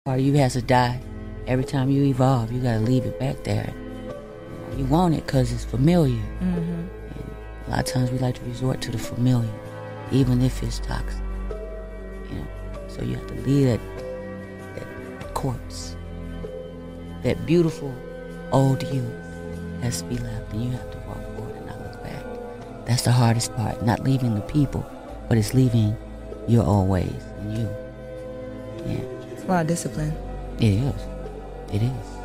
Part of you has to die. Every time you evolve, you got to leave it back there. You want it because it's familiar. Mm-hmm. A lot of times we like to resort to the familiar, even if it's toxic. So you have to leave that corpse, that beautiful old you has to be left, and you have to walk forward and not look back. That's the hardest part, not leaving the people, but it's leaving your old ways and you. Yeah. It's a lot of discipline. It is. It is.